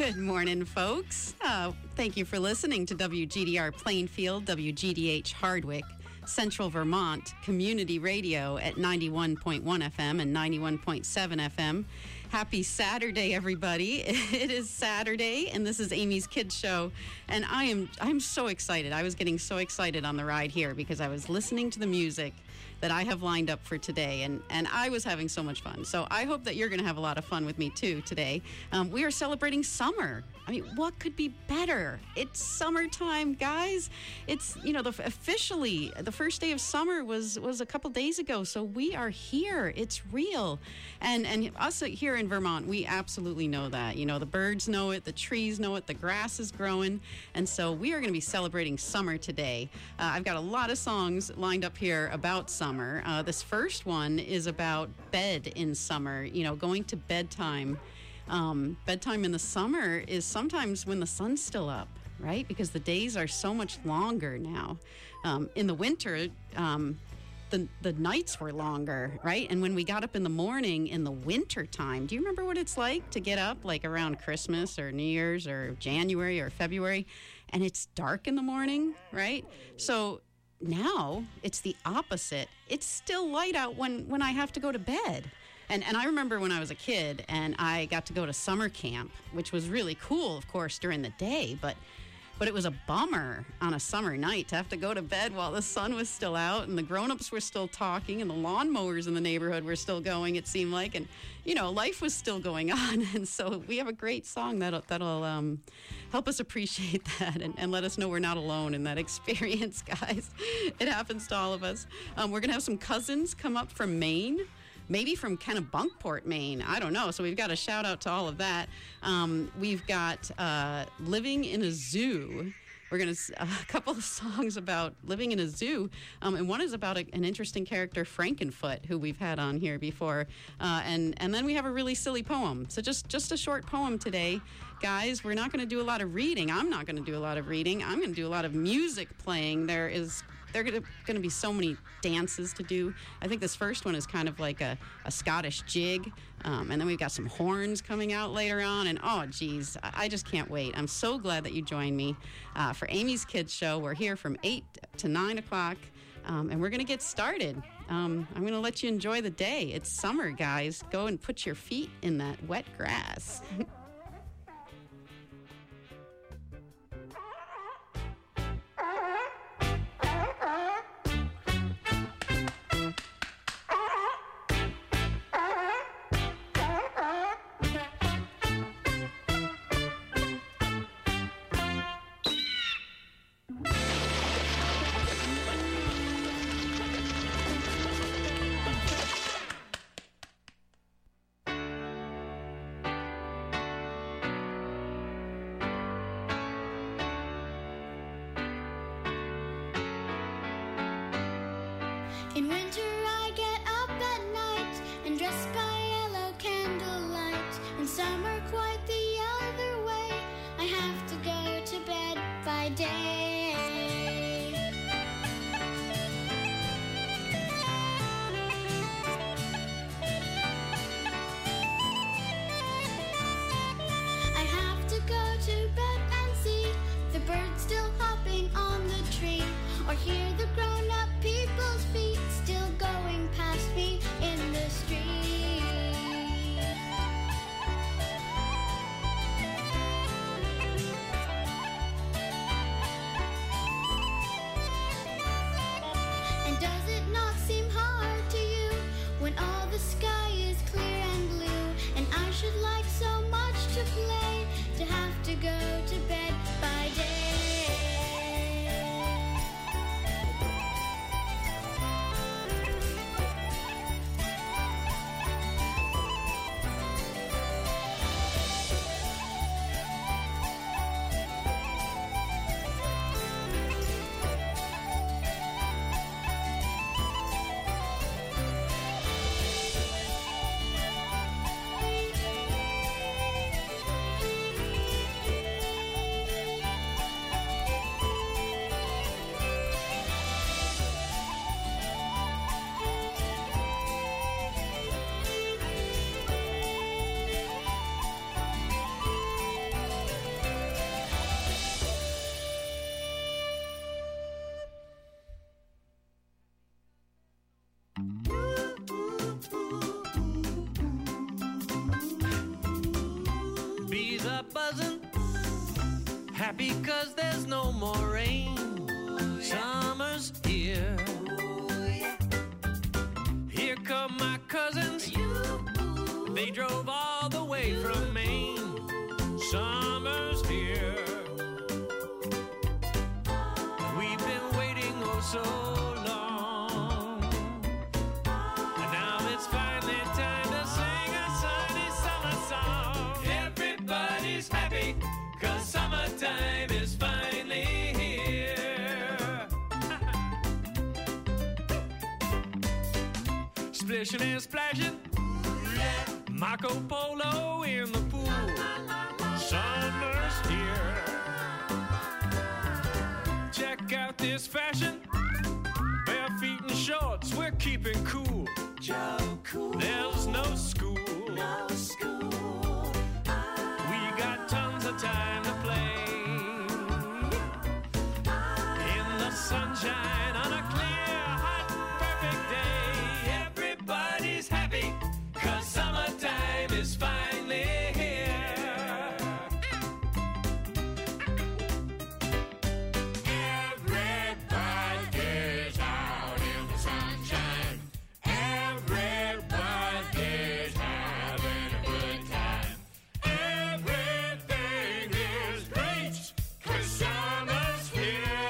Good morning, folks. Thank you for listening to WGDR Plainfield, WGDH Hardwick, Central Vermont Community Radio at 91.1 FM and 91.7 FM. Happy Saturday, everybody. It is Saturday, and this is Amy's Kids Show, and I'm so excited. I was getting so excited on the ride here because I was listening to the music that I have lined up for today, and I was having so much fun. So I hope that you're going to have a lot of fun with me, too, today. We are celebrating summer. I mean, what could be better? It's summertime, guys. It's, officially, the first day of summer was a couple days ago, so we are here. It's real. And us here in Vermont, we absolutely know that. The birds know it, the trees know it, the grass is growing, and so we are going to be celebrating summer today. I've got a lot of songs lined up here about summer. This first one is about bed in summer, going to bedtime. Bedtime in the summer is sometimes when the sun's still up, right? Because the days are so much longer now. In the winter, the nights were longer, right? And when we got up in the morning in the winter time, do you remember what it's like to get up like around Christmas or New Year's or January or February, and it's dark in the morning, right? So now it's the opposite. It's still light out when I have to go to bed. And I remember when I was a kid and I got to go to summer camp, which was really cool, of course, during the day, but it was a bummer on a summer night to have to go to bed while the sun was still out and the grown-ups were still talking and the lawnmowers in the neighborhood were still going, it seemed like, and life was still going on. And so we have a great song that'll help us appreciate that and let us know we're not alone in that experience, guys. It happens to all of us. We're gonna have some cousins come up from Maine. Maybe from Kennebunkport, Maine. I don't know. So we've got a shout out to all of that. We've got Living in a Zoo. We're going to a couple of songs about living in a zoo. And one is about an interesting character, Frankenfoot, who we've had on here before. And then we have a really silly poem. So just a short poem today. Guys, we're not going to do a lot of reading. I'm not going to do a lot of reading. I'm going to do a lot of music playing. There are going to be so many dances to do. I think this first one is kind of like a Scottish jig. And then we've got some horns coming out later on. And, oh, geez, I just can't wait. I'm so glad that you joined me for Amy's Kids Show. We're here from 8 to 9 o'clock, and we're going to get started. I'm going to let you enjoy the day. It's summer, guys. Go and put your feet in that wet grass. buzzing. Happy 'cause there's no more rain. Summer's here. Here come my cousins. They drove all the way from Maine. Summer's here. We've been waiting oh so long. And now it's finally time to sing a sunny summer song. Everybody's happy 'cause summertime is finally here. Splishing and splashing, Marco Polo in the pool. Summer's here. Check out this fashion. Bare feet and shorts, we're keeping cool. There's no school. We got tons of time to play in the sunshine on a clear, hot, perfect day. Everybody's happy 'cause summertime is finally here. Everybody's out in the sunshine. Everybody's having a good time. Everything is great 'cause summer's here.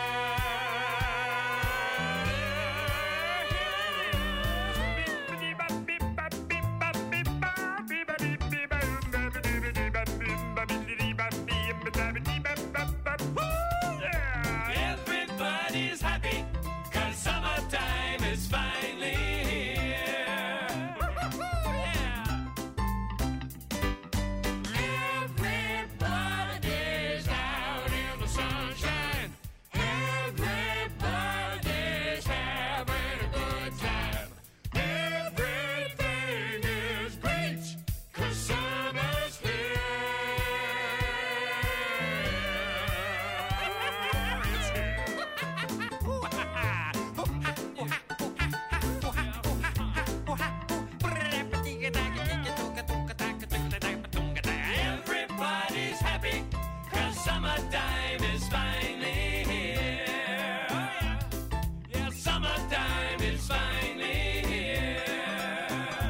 Everybody's happy 'cause summertime is finally here. Everybody's out in the sunshine. Everybody's having a good time. Everything is great 'cause summer's here. It's here. Everybody's happy 'cause summertime is finally here. Yeah, summertime is finally here.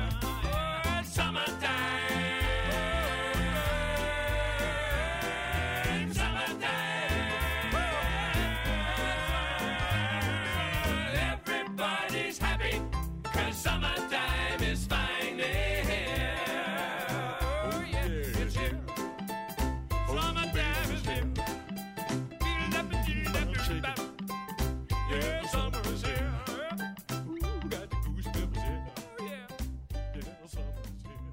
Summertime, summertime. Everybody's happy 'cause summertime is finally here. Oh yeah, it's here. Summertime is here. Yeah, summer is here. Ooh, got the goosebumps here. Oh yeah, yeah, summer is here.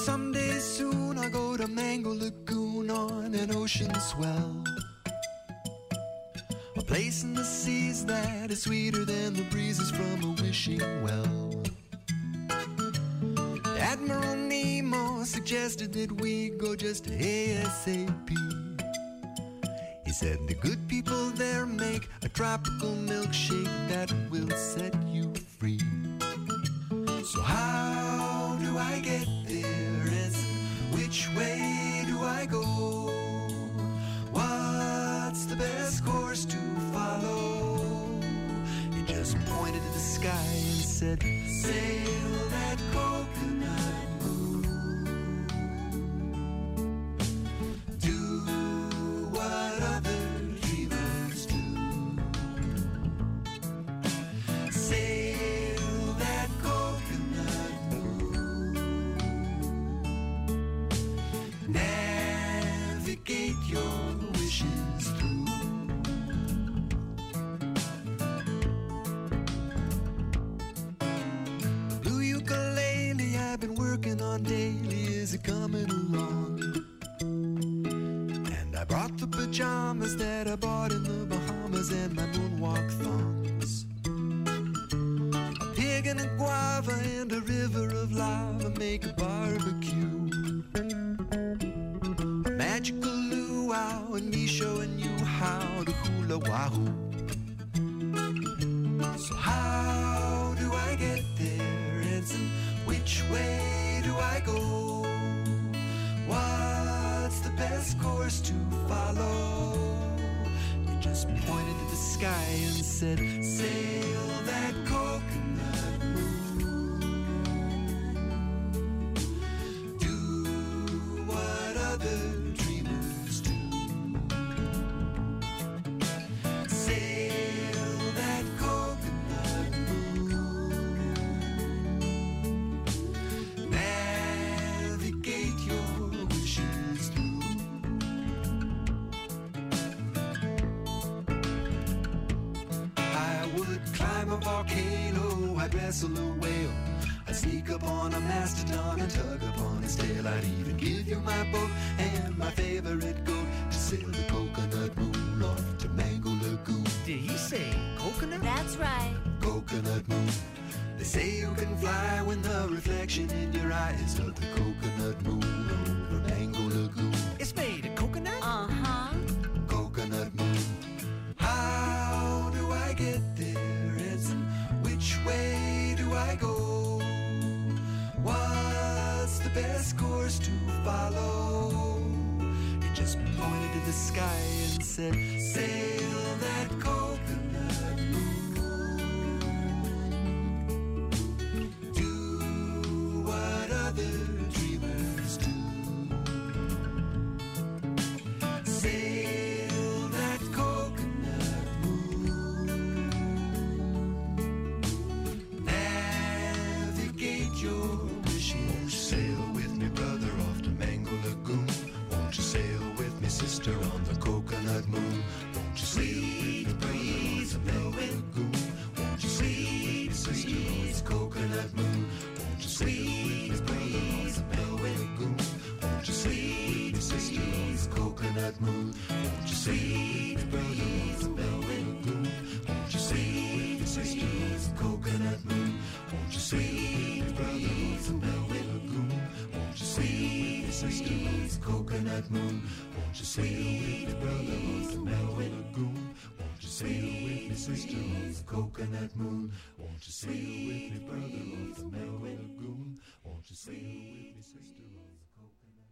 Someday soon I'll go to Mango Lagoon on an ocean swell, a place in the seas that is sweeter than the breezes from a wishing well. Admiral Nemo suggested that we go just ASAP. He said the good people there make a tropical milkshake that will set you free. So how do I get there, and which way do I go? What's the best course to follow? He just pointed to the sky and said, sail that coconut moon. Do what other dreamers do. Sail that coconut moon. Navigate your wishes through. Blue ukulele I've been working on daily is coming along. And I brought the pajamas that I bought in the Bahamas and my moonwalk thongs. A pig and a guava and a river of lava make a barbecue. A magical luau and me showing you how to hula wahoo. So how do I get there, Ensign? Which way do I go? What's the best course to follow? He just pointed to the sky and said, sail that coconut moon. Do what other dreamers do. Sail that coconut moon. Navigate your wishes through. I would climb a volcano, I'd wrestle a whale, I'd sneak up on a mastodon and tug upon his tail. I'd even give you my boat and my favorite goat to sail the coconut moon off to Mango Lagoon. Did he say coconut? That's right. Coconut moon. They say you can fly when the reflection in your eyes of the coconut moon over Mango Lagoon. It's made of coconut? Uh-huh. Coconut moon. How do I get there, Ensign? Which way do I go? What's the best course to follow? He just pointed to the sky and said, sail that coconut moon. Do what other dreamers do. Sail that coconut moon. Navigate your wishes. Sail with me, brother, off to Mango Lagoon. Won't you sail with me, sister, on the coconut moon? Won't you sail with me, brother, on the Mango Lagoon? Won't you sail with me, sister, on the coconut moon? Won't you sail with me, brother, on the Mango Lagoon? Won't you sail with me, sister, on the coconut moon? Won't you sail with me, brother, on the Mango Lagoon? Won't you sail with me, sister, on the coconut moon? Won't you sail with me, brother, on the Mango Lagoon? Won't you sail with me, sister, on the coconut moon? Won't you sail with me, brother, on the Mango Lagoon? Won't you sail with me, sister, on the coconut moon? Won't you sail with me, brother, on the Mango Lagoon? Won't you sail with me, sister, on the coconut?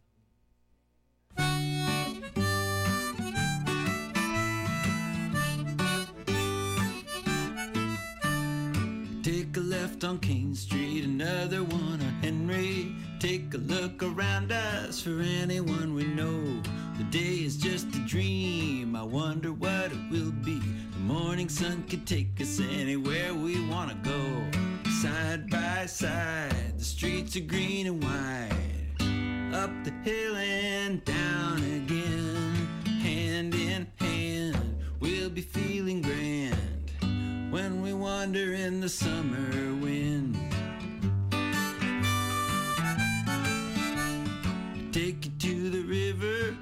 Take a left on King Street, another one on Henry. Take a look around us for anyone we know. The day is just a dream, I wonder what it will be. The morning sun could take us anywhere we wanna go. Side by side, the streets are green and wide. Up the hill and down again. Hand in hand, we'll be feeling grand when we wander in the summer wind.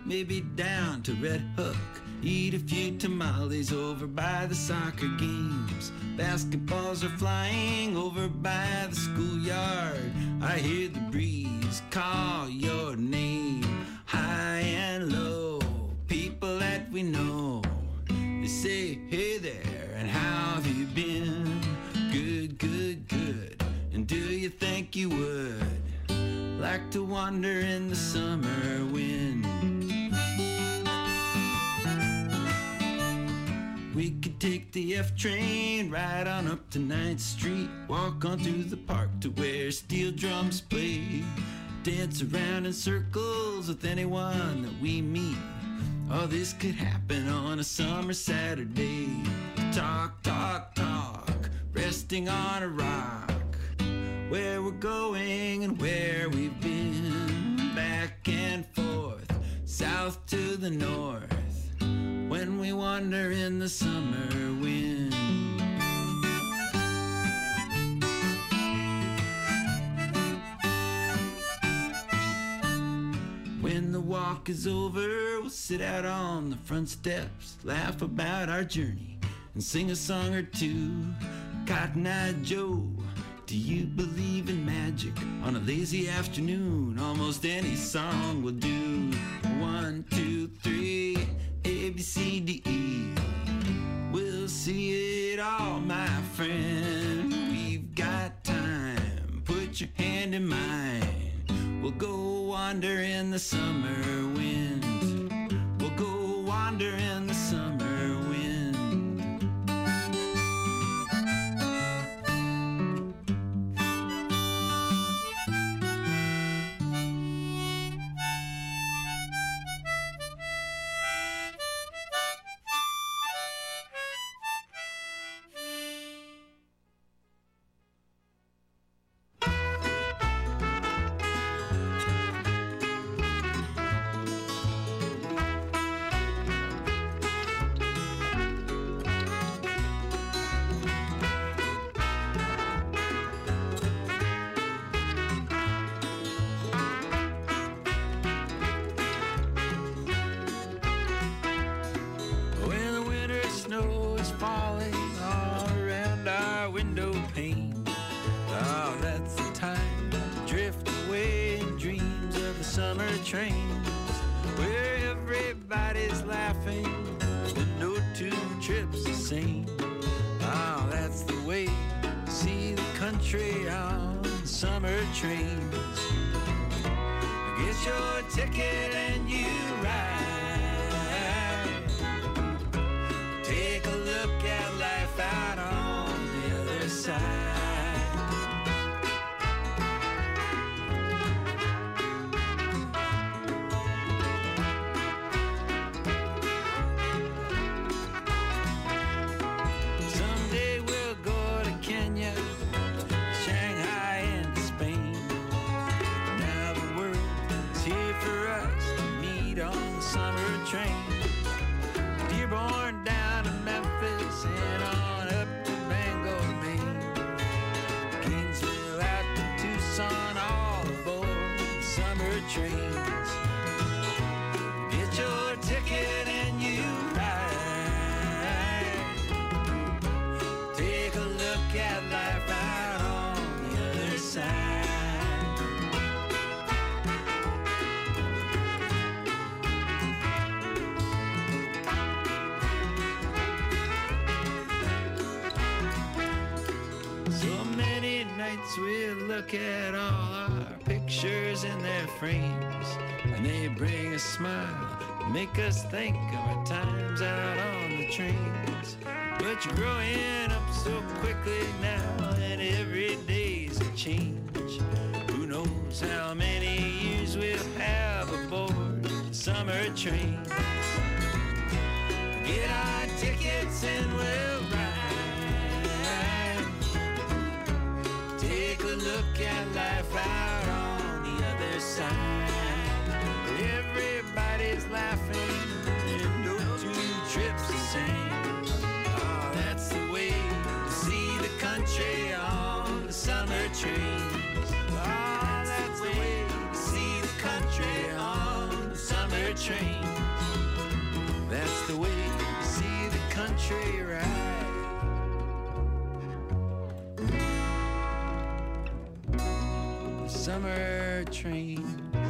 maybe down to Red Hook. Eat a few tamales over by the soccer games. Basketballs are flying over by the schoolyard. I hear the breeze call your name. High and low, people that we know. They say, hey there, and how have you been? Good, good, good. And do you think you would like to wander in the summer wind? We could take the F train right on up to 9th Street. Walk on through the park to where steel drums play. Dance around in circles with anyone that we meet. All this could happen on a summer Saturday. Talk, talk, talk, resting on a rock. Where we're going and where we've been. Back and forth, south to the north. When we wander in the summer wind. When the walk is over, we'll sit out on the front steps, laugh about our journey, and sing a song or two. Cotton-Eye Joe, do you believe in magic? On a lazy afternoon, almost any song will do. 1, 2, 3, A, B, C, D, E. We'll see it all, my friend. We've got time. Put your hand in mine. We'll go wander in the summer wind. We'll go wander in the summer wind. Trains where everybody's laughing and no two trips the same. Oh, that's the way to see the country on summer trains. Get your ticket and you ride. Take a look at life out on the other side. We look at all our pictures in their frames, and they bring a smile, make us think of our times out on the trains. But you're growing up so quickly now, and every day's a change. Who knows how many years we'll have aboard the summer train. Get our tickets and we'll ride. Take a look at life out on the other side. Everybody's laughing and no two trips the same. Oh, that's the way to see the country on the summer trains. Oh, that's the way to see the country on the summer summer trains. That's the way to see the country ride. The summer trains.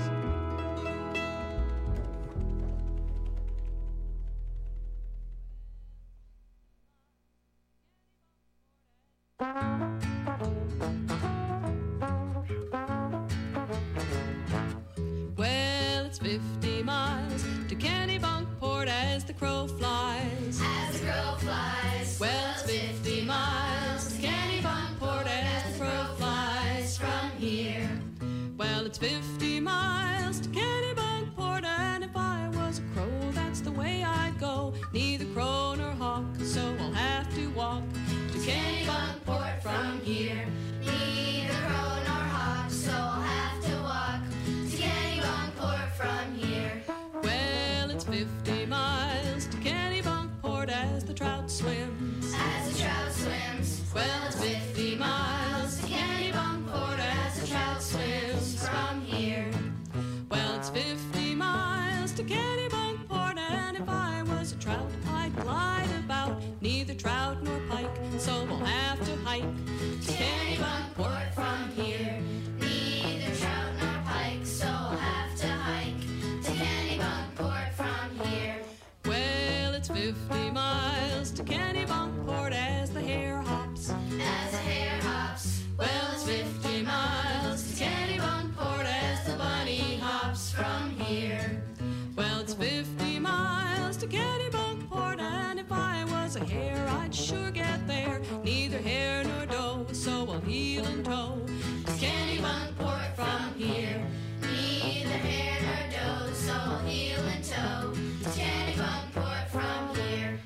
Well, it's 50 miles to Kennebunkport as the crow flies. As the crow flies. Well, it's 50 miles to Kennebunkport as the crow flies from here. Well, it's 50 miles to Kennebunkport, and if I was a crow, that's the way I'd go. Neither crow nor hawk, so I'll have to walk to Kennebunkport from here. Neither crow nor hawk, so I'll have to walk to Kennebunkport from here. Well, it's 50 miles to Kennebunkport as the trout swims. As the trout swims. Well, it's 50 miles to Kennebunkport as the trout swims from here. Well, it's 50 miles to Kennebunkport, and if I was a trout, I'd glide about. Neither trout nor pike, so we'll have to hike to Kennebunkport from here. Neither trout nor pike, so I'll have to hike to Kennebunkport from here. Well, it's 50 miles to Kennebunkport as the hare hops. As the hare hops. Well, it's 50 miles to Kennebunkport as the bunny hops from here. Well, it's 50 miles to Kennebunkport, and if I was a hare, I'd sure get there. Neither hare nor doe, so I'll heel and toe to Kennebunkport from here. Neither hare nor doe, so I'll heel and toe to Kennebunkport from here.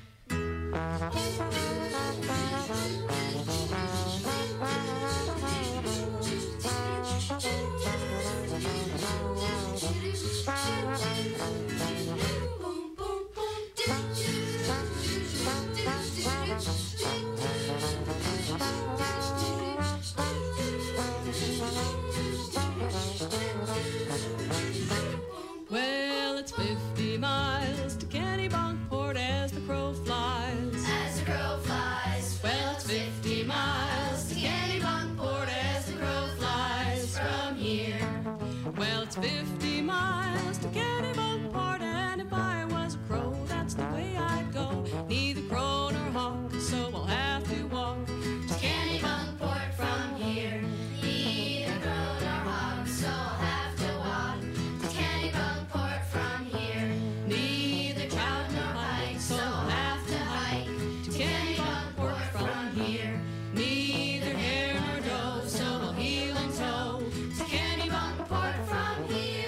Well, it's 50 miles to Kennebunkport as the crow flies. As the crow flies. Well, it's 50 miles to Kennebunkport as the crow flies from here. Well, it's 50 miles to Kennebunkport, and if I was a crow, that's the way I'd go. Neither crow nor hawk, so I'll have to walk to Kennebunkport from here. Neither crow nor hawk, so I'll have to walk to Kennebunkport from here. Neither trout nor pike, so I'll have to hike to Kennebunkport from here. Neither hare nor doe, so I'll heel and toe to Kennebunkport from here.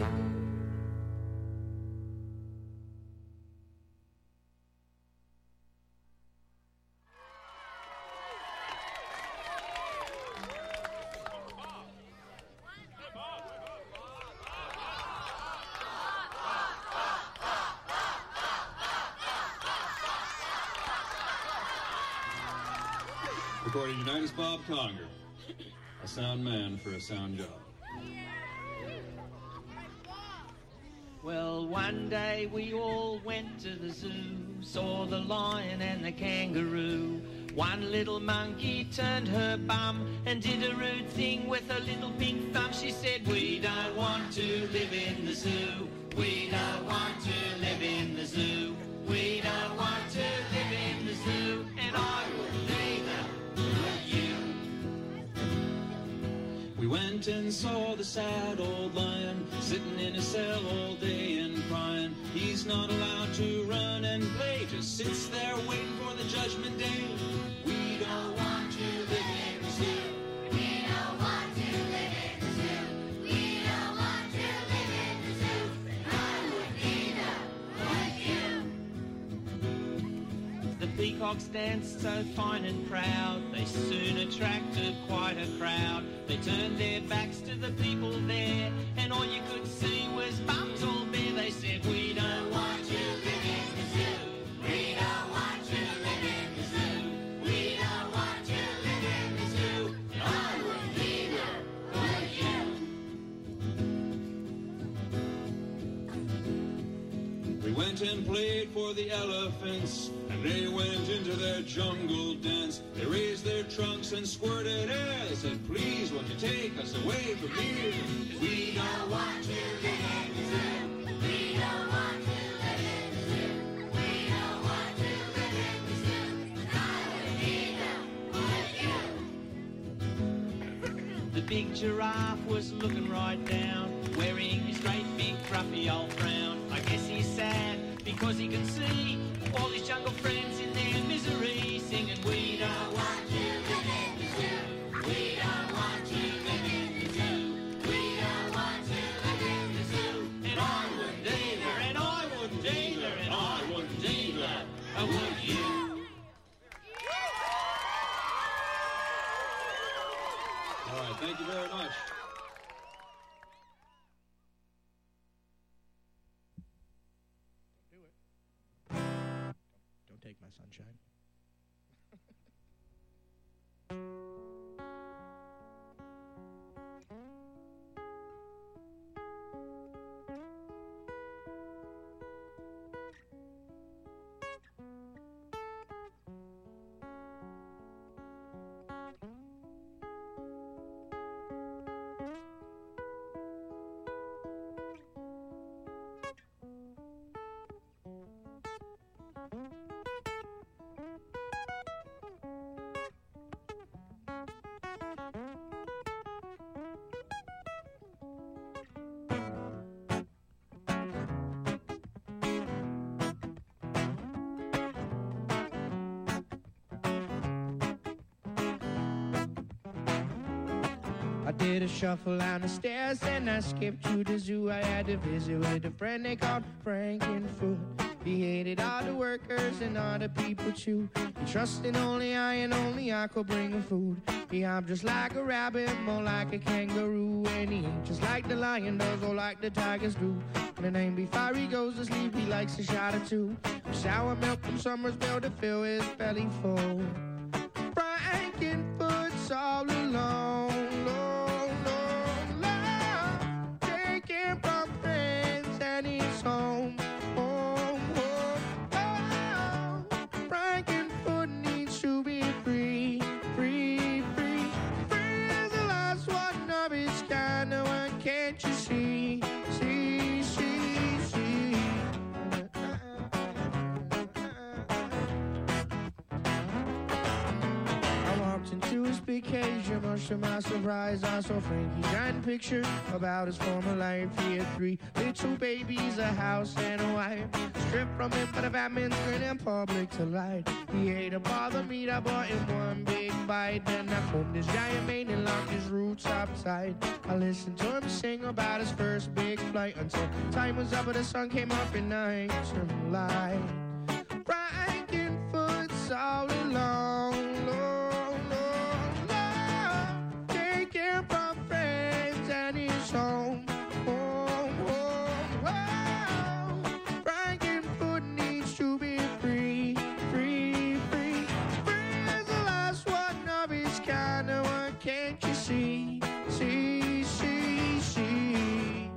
According to Unitas Bob Conger, a sound man for a sound job. Well, one day we all went to the zoo, saw the lion and the kangaroo. One little monkey turned her bum and did a rude thing with a little pink thumb. She said, "We don't want to live in the zoo. We don't want to live in the zoo. We don't want to live in the zoo." And I wouldn't either, would you? We went and saw the sad old lion sitting in a cell all day and crying. He's not allowed to run and play, just sits there waiting for the judgment day. We don't want to live in the zoo. We don't want to live in the zoo. We don't want to live in the zoo. I wouldn't either, would you? The peacocks danced so fine and proud, they soon attracted quite a crowd. They turned their backs to the people there, and all you could see was bums all bare. They said, "We don't want to live in the zoo. We don't want to live in the zoo. We don't want to live in the zoo." And I wouldn't either, would you? went and played for the elephants, and they went into their jungle dance. They raised their trunks and squirted air. They said, please, won't you take us away from here? We don't want to live in the zoo. We don't want to live in the zoo. We don't want to live in the zoo. And I wouldn't either, would you? The big giraffe was looking right down, wearing his great big frumpy old frown. I guess he's sad because he can see all his jungle friends in their misery, singing, we don't want to live in the zoo. We don't want to live in the zoo. We don't want to live in the zoo. And I wouldn't either, and I wouldn't either, and I wouldn't either. Would you? All right, thank you very much. Don't take my sunshine. I did a shuffle down the stairs and I skipped to the zoo. I had to visit with a friend they called Frankenfoot. He hated all the workers and all the people too. He trusted only I and only I could bring him food. He hopped just like a rabbit, more like a kangaroo. And he ain't just like the lion does or like the tigers do. And the name before he goes to sleep, he likes a shot or two. Sour milk from Somersville to fill his belly full. Frankenfoot's all alone. Home, home, home, oh, Frankenfoot needs to be free, free, free, free as the last one of his kind. No one can't you see, see, see, see. I walked into his big cage, and much to my surprise, I saw Frankie's giant picture about his former life. He had 3 little babies, a house, and a wife. Stripped from him by the Batman's grin in public to light. He ate up all the meat I bought in one big bite. Then I combed his giant mane and locked his roots up tight. I listened to him sing about his first big flight until time was up and the sun came up and I turned the light. Frankenfoot's all alone, long, long, long, taken from friends and his home, home, home, home. Frankenfoot needs to be free, free, free, free as the last one of his kind. No one can't you see, see, see, see.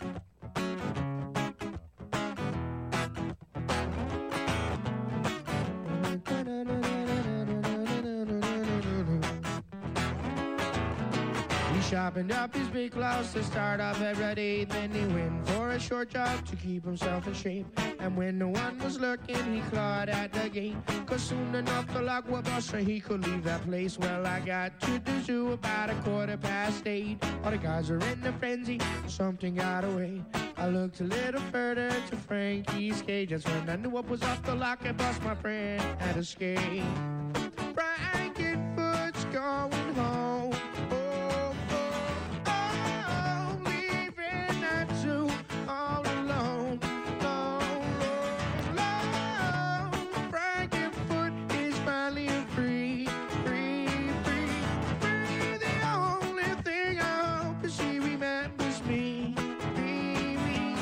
He sharpened up his big blouse to start off every day. Then he went for a short jog to keep himself in shape. And when no one was looking, he clawed at the gate. Cause soon enough the lock would bust so he could leave that place. Well, I got to the zoo about 8:15. All the guys are in a frenzy, something got away. I looked a little further to Frankie's cage. That's when I knew what was off the lock and bust my friend had escaped. Frankenfoot's going home. Oh, oh, oh, leaving that zoo all alone. Alone, alone. Frankenfoot is finally free, free, free, free. The only thing I hope is he remembers me. Me.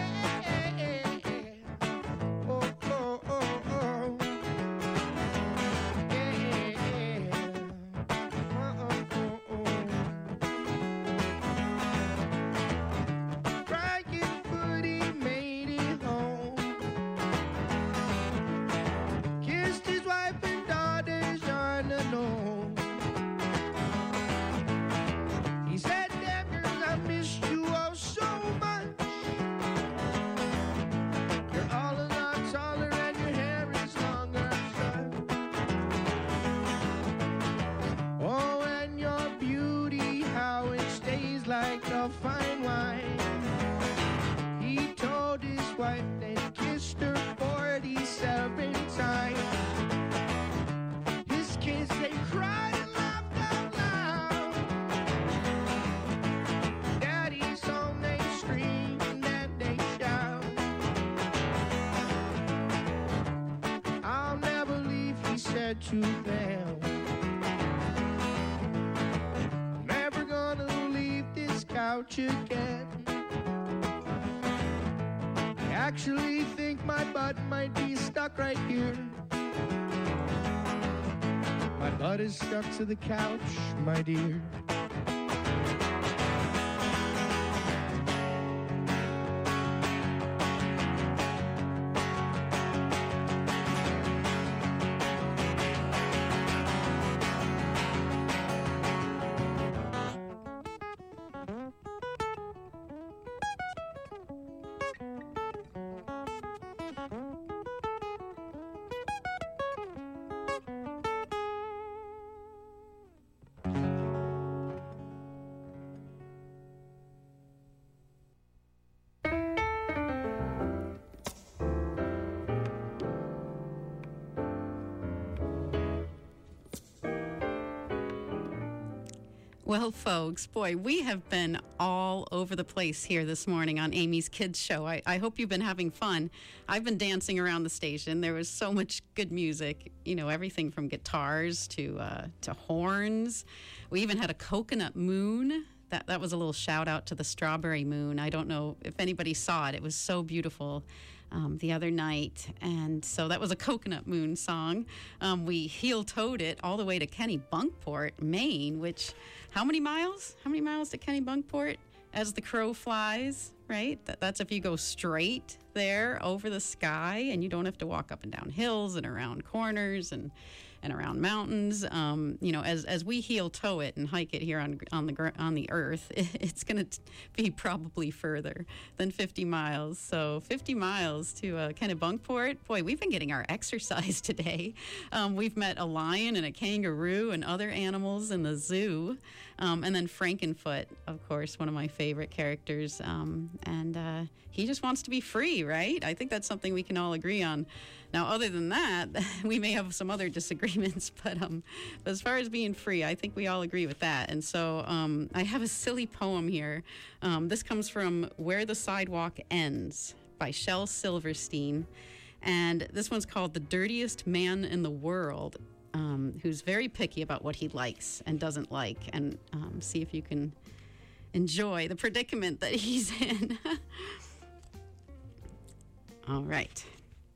Oh, oh, oh, oh. like the fine wine. He told his wife that he kissed her 47 times. His kids, they cried and laughed out loud. Daddy's home, they scream and they shout. I'll never leave, he said to them. Never gonna leave this couch again. I actually think my butt might be stuck right here. My butt is stuck to the couch, my dear. Well, folks, boy, we have been all over the place here this morning on Amy's Kids Show. I hope you've been having fun. I've been dancing around the station. There was so much good music, you know, everything from guitars to horns. We even had a coconut moon. That was a little shout out to the strawberry moon. I don't know if anybody saw it. It was so beautiful the other night. And so that was a coconut moon song. We heel-toed it all the way to Kennebunkport, Maine, which, how many miles? How many miles to Kennebunkport as the crow flies, right? That's if you go straight there over the sky and you don't have to walk up and down hills and around corners and around mountains. You know, as we heel-toe it and hike it here on the earth, it's going to be probably further than 50 miles. So 50 miles to Kennebunkport. Boy, we've been getting our exercise today. We've met a lion and a kangaroo and other animals in the zoo. And then Frankenfoot, of course, one of my favorite characters. And he just wants to be free, right? I think that's something we can all agree on. Now, other than that, we may have some other disagreements, but as far as being free, I think we all agree with that. And so I have a silly poem here. This comes from Where the Sidewalk Ends by Shel Silverstein. And this one's called The Dirtiest Man in the World, who's very picky about what he likes and doesn't like. And see if you can enjoy the predicament that he's in. All right.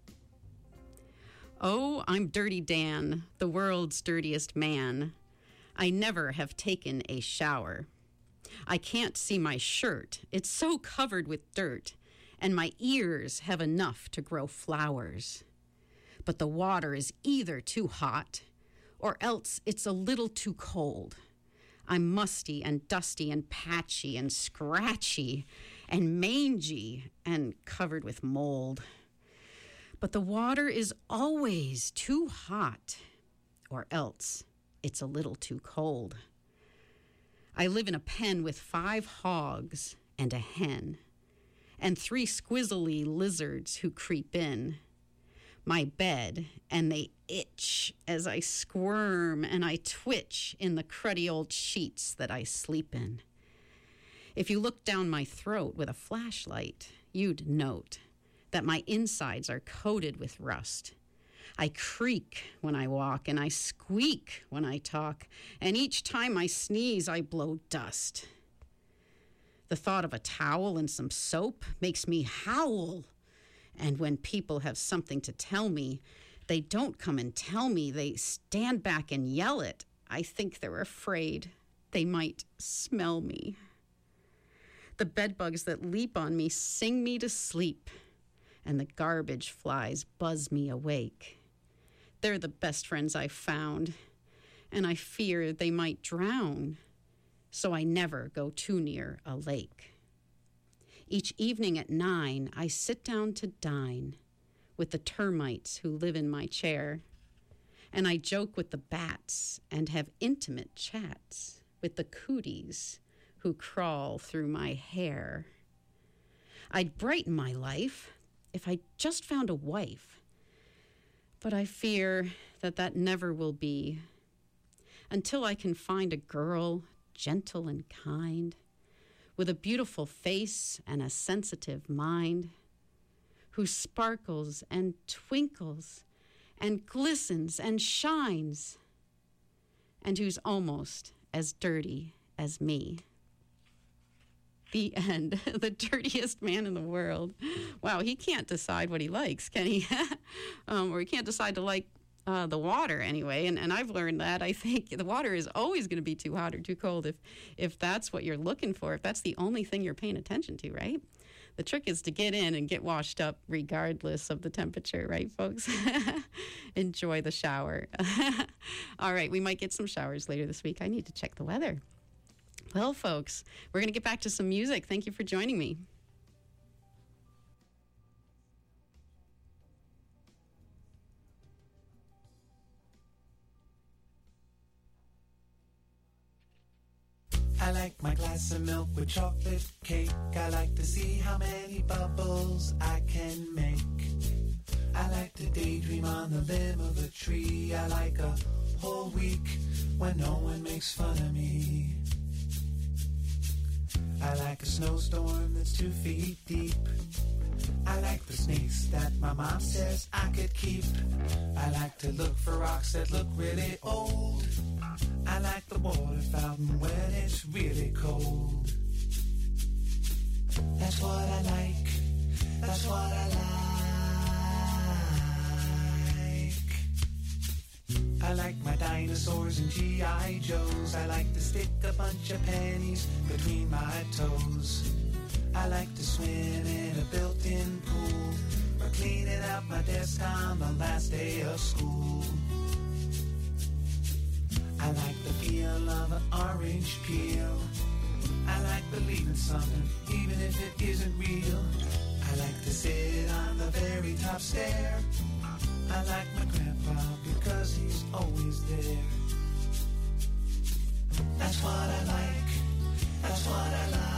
Oh, I'm Dirty Dan, the world's dirtiest man. I never have taken a shower. I can't see my shirt. It's so covered with dirt, and my ears have enough to grow flowers. But the water is either too hot, or else it's a little too cold. I'm musty and dusty and patchy and scratchy and mangy and covered with mold. But the water is always too hot, or else it's a little too cold. I live in a pen with 5 hogs and a hen, and 3 squizzly lizards who creep in my bed, and they itch as I squirm and I twitch in the cruddy old sheets that I sleep in. If you look down my throat with a flashlight, you'd note that my insides are coated with rust. I creak when I walk, and I squeak when I talk, and each time I sneeze, I blow dust. The thought of a towel and some soap makes me howl, and when people have something to tell me, they don't come and tell me. They stand back and yell it. I think they're afraid they might smell me. The bedbugs that leap on me sing me to sleep, and the garbage flies buzz me awake. They're the best friends I've found, and I fear they might drown, so I never go too near a lake. Each evening at 9, I sit down to dine with the termites who live in my chair, and I joke with the bats and have intimate chats with the cooties who crawl through my hair. I'd brighten my life if I just found a wife, but I fear that that never will be until I can find a girl gentle and kind, with a beautiful face and a sensitive mind, who sparkles and twinkles and glistens and shines, and who's almost as dirty as me. The end. The dirtiest man in the world. Wow, he can't decide what he likes, can he? Or he can't decide to like the water anyway. And I've learned that. I think the water is always going to be too hot or too cold if that's what you're looking for, if that's the only thing you're paying attention to, right? The trick is to get in and get washed up regardless of the temperature, right, folks? Enjoy the shower. All right, we might get some showers later this week. I need to check the weather. Well, folks, we're going to get back to some music. Thank you for joining me. I like my glass of milk with chocolate cake. I like to see how many bubbles I can make. I like to daydream on the limb of a tree. I like a whole week when no one makes fun of me. I like a snowstorm that's 2 feet deep. I like the snakes that my mom says I could keep. I like to look for rocks that look really old. I like the water fountain when it's really cold. That's what I like. That's what I like. I like my dinosaurs and G.I. Joes. I like to stick a bunch of pennies between my toes. I like to swim in a built-in pool or cleaning out my desk on the last day of school. I like the feel of an orange peel. I like believing something, even if it isn't real. I like to sit on the very top stair. I like my grandpa because he's always there. That's what I like. That's what I like.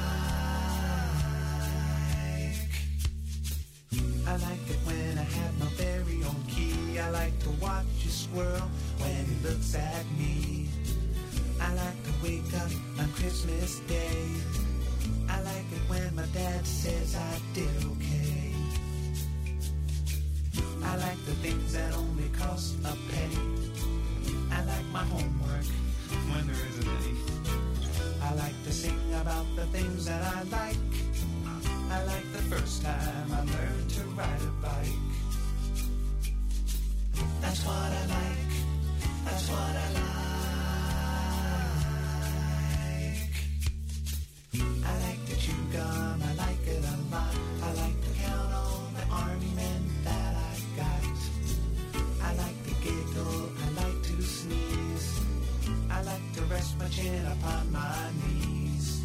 I like it when I have my very own key. I like to watch a squirrel when he looks at me. I like to wake up on Christmas Day. I like it when my dad says I did okay. I like the things that only cost a penny. I like my homework when there isn't any. I like to sing about the things that I like. I like the first time I learned to ride a bike. That's what I like. That's what I like. I like to chew gum. I like it a lot. I like to count all the army men that I got. I like to giggle. I like to sneeze. I like to rest my chin upon my knees.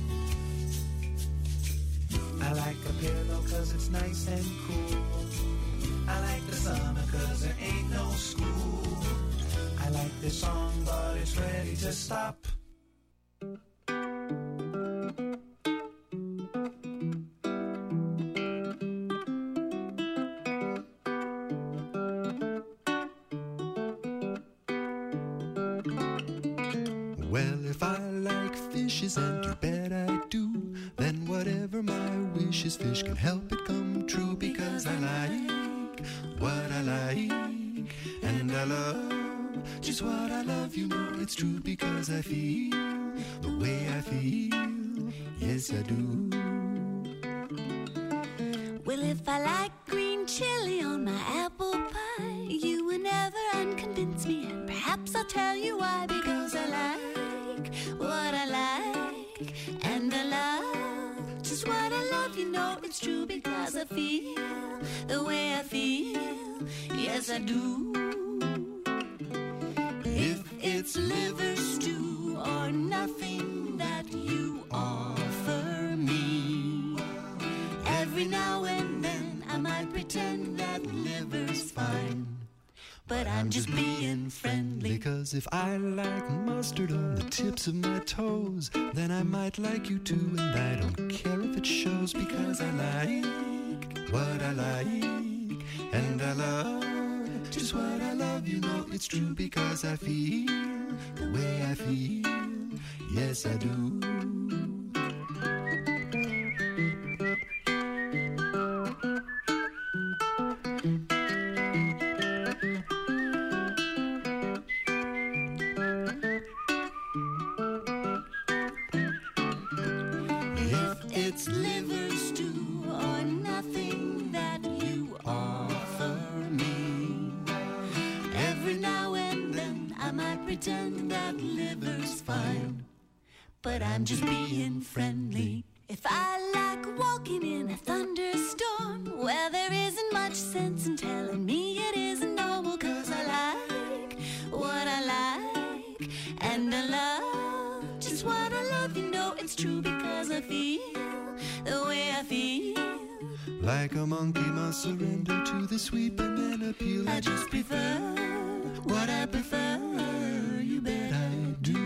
I like a pillow 'cause it's nice and cool. I like the summer 'cause there ain't no school. I like this song but it's ready to stop. Well, if I like fishes, and you bet I do, then whatever my wishes, fish can help it come true. Because I like what I like, and I love just what I love. You know it's true because I feel the way I feel. Yes, I do. Well, if I like green chili on my apple pie, you will never unconvince me, and perhaps I'll tell you why. Because I like what I like, and I love just what I love. You know it's true because I feel the way I feel. Yes, I do. If it's liver stew or nothing that you offer me, every now and then I might pretend that liver's fine, but I I'm just being friendly. Because if I like mustard on the tips of my toes, then I might like you too, and I don't care if it shows. Because I like what I like, and I love just what I love. You know it's true, because I feel the way I feel. Yes, I do. It's liver stew or nothing that you offer me. Every now and then I might pretend that liver's fine, but I'm just being friendly. If I like walking in a thunderstorm, well, there isn't much sense in telling me it isn't normal. 'Cause I like what I like, and I love just what I love. You know it's true, because I feel the way I feel. Like a monkey must surrender to the sweet banana peel. I just prefer what I prefer. You bet I do.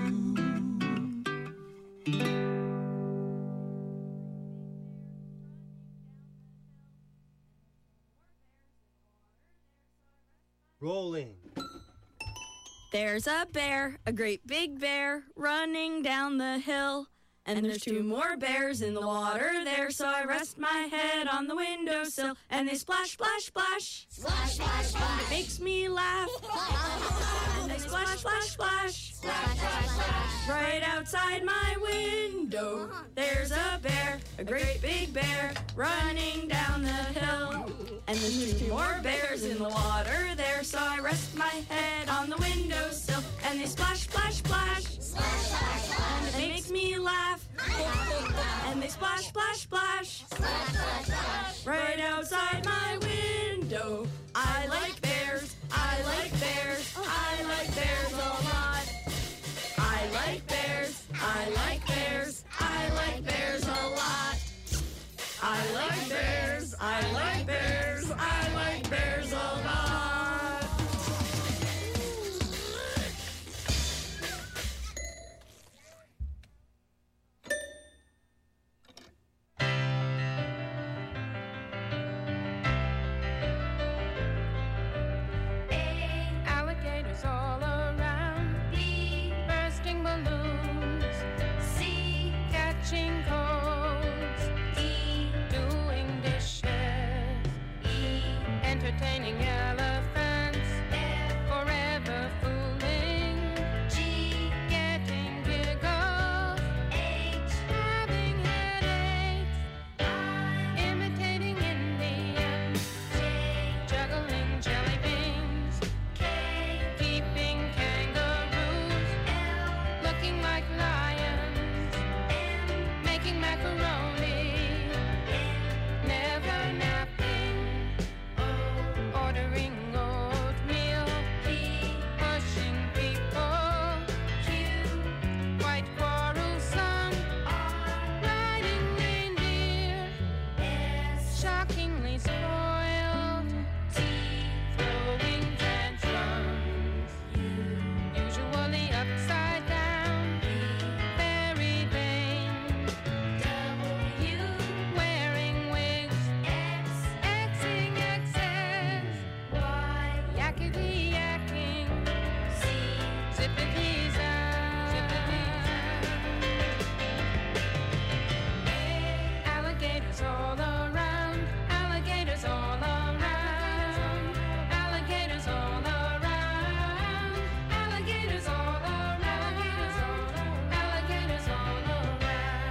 Rolling. There's a bear, a great big bear, running down the hill. And there's two more bears in the water there, so I rest my head on the windowsill. And they splash, splash, splash. Splash, splash, splash. It makes me laugh. And they splash, splash, splash. Splash, splash, splash. Right outside my window, there's a bear, a great big bear, running down the hill. And there's two more bears in the water there, so I rest my head on the windowsill. And they splash, splash, splash. Splash, splash, splash. And it makes me laugh. And they splash, splash, splash. Splash, splash, splash. Right outside my window. I like bears. I like bears. I like bears a lot. I like bears. I like bears. I like bears a lot. I like bears. I like bears. I like bears a lot. Alligators all around, B, bursting balloons, C, catching colds, D, doing dishes, E, entertaining elephants, F, forever fooling, G, getting giggles, H, having headaches, I, imitating Indians, J, juggling jelly beans, K, keeping kangaroos, L, looking like lions, M, making macaroni, N, never napping, O, ordering oatmeal, P, pushing people, Q, quite quarrelsome, R, riding reindeer, S, shockingly spoiled, T, throwing tantrums, U, usually upside down, V, very vain, W, wearing wigs, X, Xing X's, Y, yakety yakking, Z, zippity zap, alligators all around, alligators all around, alligators all around, alligators all around, alligators all around.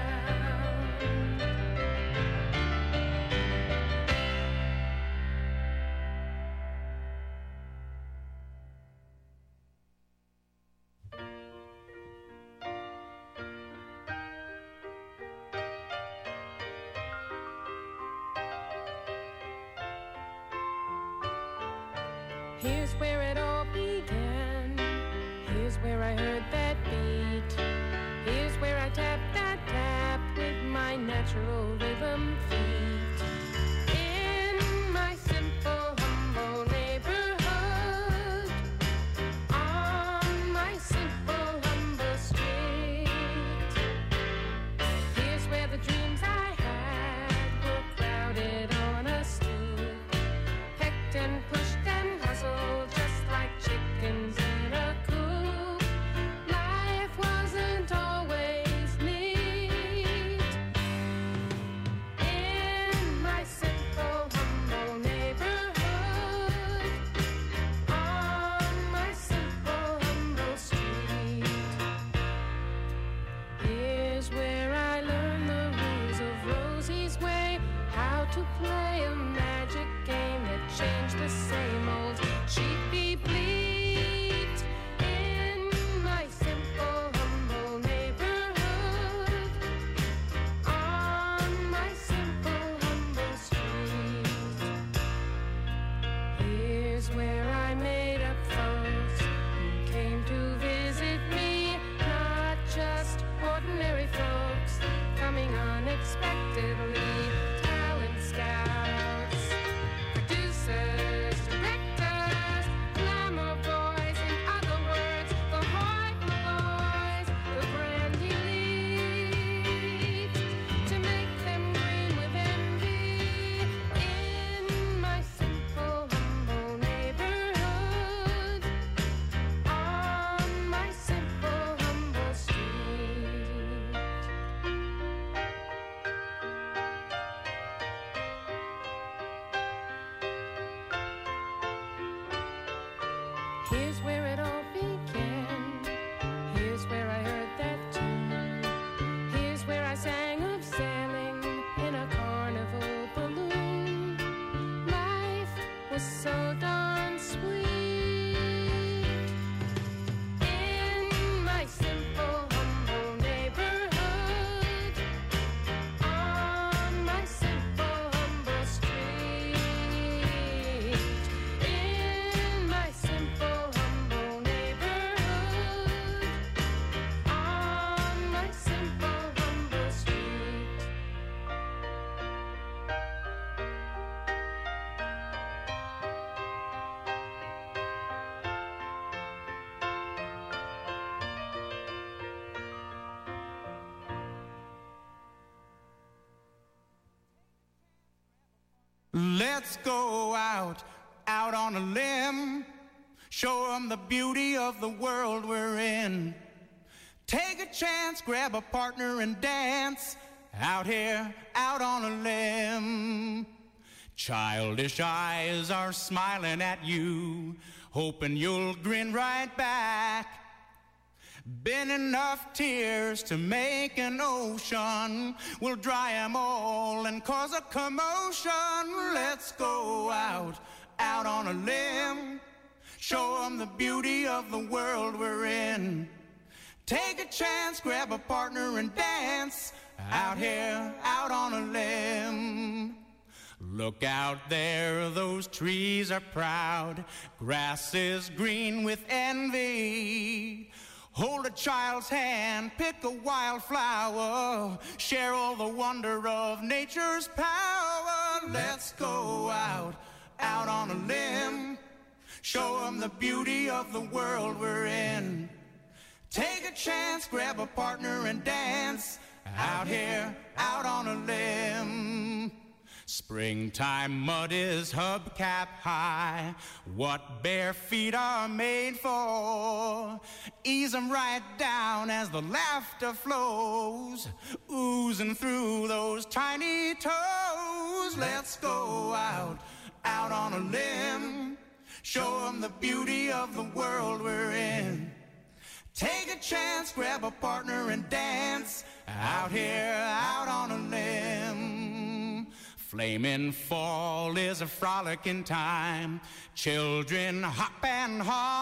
Here's where it all began. Here's where I heard that beat. Here's where I tapped that tap with my natural rhythm feet. In my simple, humble neighborhood, to play a magic game that changed the same old cheapy bleat in my simple, humble neighborhood, on my simple, humble street. Here's where I made up folks who came to visit me, not just ordinary folks coming unexpectedly. Talent scouts, producers, directors, glamour boys, in other words, the hoi polloi, the grand elite, to make them green with envy in my simple, humble neighborhood, on my simple, humble street. Here's where it all began. Here's where I heard that tune. Here's where I sang of sailing in a carnival balloon. Life was so darn sweet in my simple, humble neighborhood, on my simple, humble street. In my simple, humble neighborhood, on my simple, humble street. Let's go out on a limb, show 'em the beauty of the world we're in. Take a chance, grab a partner and dance, out here, out on a limb. Childish eyes are smiling at you, hoping you'll grin right back. Been enough tears to make an ocean, we'll dry 'em all and cause a commotion. Let's go out on a limb, show 'em the beauty of the world we're in. Take a chance, grab a partner and dance, out here, out on a limb. Look out there, those trees are proud, grass is green with envy. Hold a child's hand, pick a wildflower, share all the wonder of nature's power. Let's go out on a limb, show 'em the beauty of the world we're in. Take a chance, grab a partner and dance, out here, out on a limb. Springtime mud is hubcap high, what bare feet are made for. Ease 'em right down as the laughter flows, oozing through those tiny toes. Let's go out on a limb, show 'em the beauty of the world we're in. Take a chance, grab a partner and dance, out here, out on a limb. Flaming fall is a frolicking time, children hop and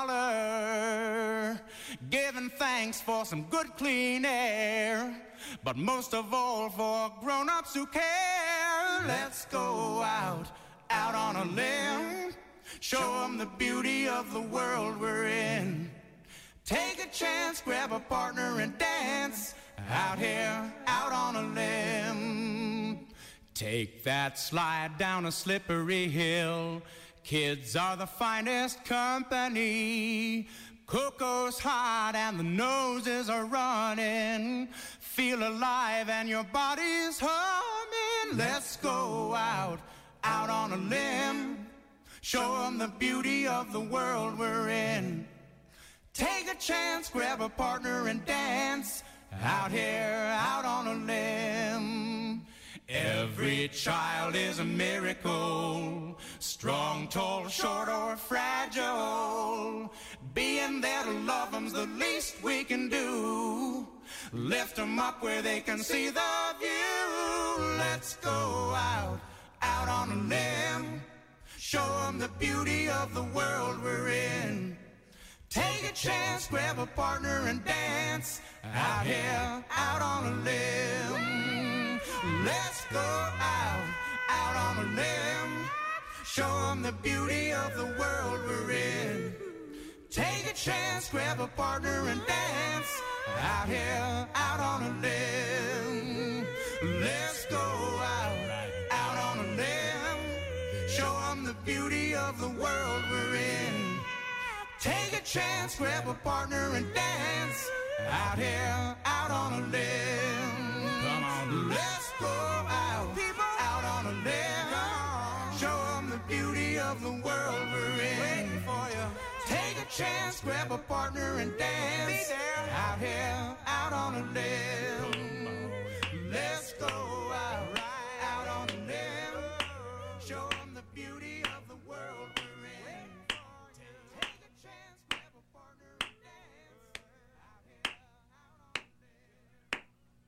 holler, giving thanks for some good clean air, but most of all for grown-ups who care. Let's go out on a limb, show 'em the beauty of the world we're in. Take a chance, grab a partner and dance, out here, out on a limb. Take that slide down a slippery hill, kids are the finest company. Cocoa's hot and the noses are running, feel alive and your body's humming. Let's go out on a limb, show 'em the beauty of the world we're in. Take a chance, grab a partner and dance, out here, out on a limb. Every child is a miracle, strong, tall, short, or fragile. Being there to love 'em's the least we can do. Lift 'em up where they can see the view. Let's go out out on a limb. Show them the beauty of the world we're in. Take a chance, grab a partner and dance out here, out on a limb. Let's go out on a limb. Show them the beauty of the world we're in. Take a chance, grab a partner and dance out here, out on a limb. Let's go out on a limb. Show them the beauty of the world we're in. Take a chance, grab a partner and dance out here, out on a limb. Come on, let's go out on a limb. Show them the beauty of the world we're in. Waiting for you. Take a chance, grab a partner and dance out here, out on a limb. Let's go out on a limb. Show them the beauty of the world we're in. Take a chance, grab a partner and dance out here, out on a limb.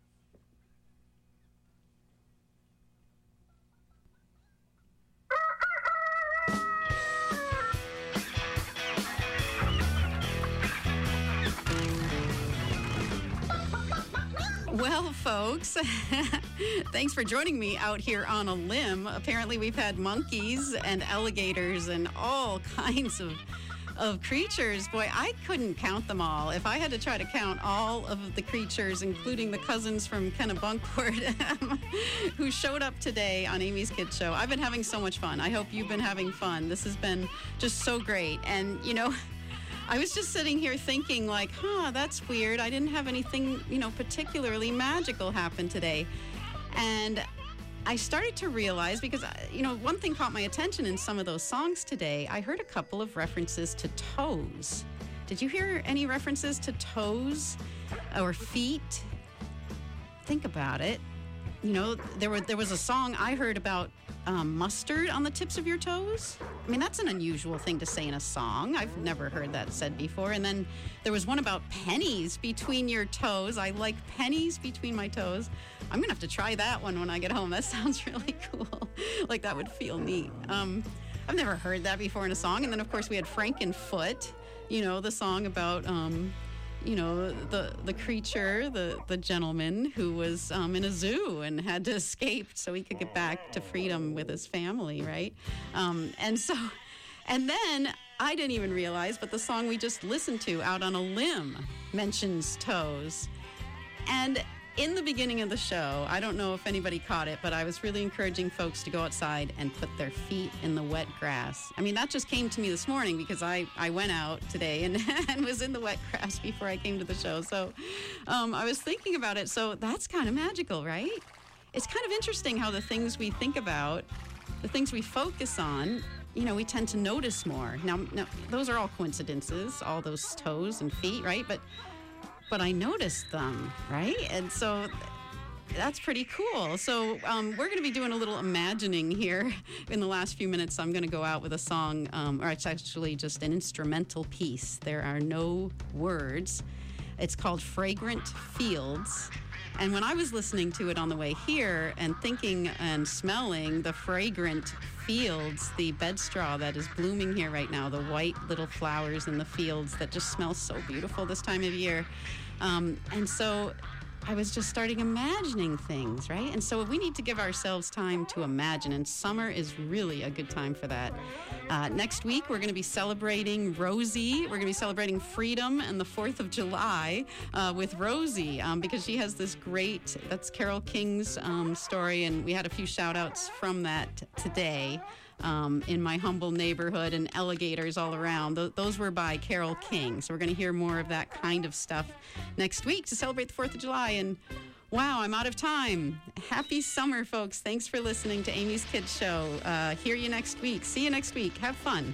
Well, folks, thanks for joining me out here on a limb. Apparently, we've had monkeys and alligators and all kinds of creatures. Boy, I couldn't count them all. If I had to try to count all of the creatures, including the cousins from Kennebunkport who showed up today on Amy's Kids Show, I've been having so much fun. I hope you've been having fun. This has been just so great. And, you know, I was just sitting here thinking like, that's weird. I didn't have anything, particularly magical happen today. And I started to realize, because, one thing caught my attention in some of those songs today. I heard a couple of references to toes. Did you hear any references to toes or feet? Think about it. There was a song I heard about mustard on the tips of your toes. I mean, that's an unusual thing to say in a song. I've never heard that said before. And then there was one about pennies between your toes. I like pennies between my toes. I'm going to have to try that one when I get home. That sounds really cool. Like, that would feel neat. I've never heard that before in a song. And then, of course, we had Frankenfoot, the song about... the creature, the gentleman who was in a zoo and had to escape so he could get back to freedom with his family, right? And then I didn't even realize, but the song we just listened to, Out on a Limb, mentions toes. And in the beginning of the show, I don't know if anybody caught it, but I was really encouraging folks to go outside and put their feet in the wet grass. I mean, that just came to me this morning because I went out today and was in the wet grass before I came to the show. So I was thinking about it. So that's kind of magical, right? It's kind of interesting how the things we think about, the things we focus on, we tend to notice more. Now, those are all coincidences, all those toes and feet, right? But I noticed them, right? And so that's pretty cool. So we're going to be doing a little imagining here in the last few minutes. I'm going to go out with a song, or it's actually just an instrumental piece. There are no words. It's called Fragrant Fields. And when I was listening to it on the way here and thinking and smelling the fragrant fields, the bedstraw that is blooming here right now, the white little flowers in the fields that just smell so beautiful this time of year. And so I was just starting imagining things, right? And so we need to give ourselves time to imagine, and summer is really a good time for that. Next week, we're going to be celebrating Rosie. We're going to be celebrating freedom and the 4th of July with Rosie because she has this great, that's Carole King's story, and we had a few shout-outs from that today. In my humble neighborhood and alligators all around. Those were by Carole King. So we're going to hear more of that kind of stuff next week to celebrate the 4th of July. And wow, I'm out of time. Happy summer, folks. Thanks for listening to Amy's Kids Show. Hear you next week. See you next week. Have fun.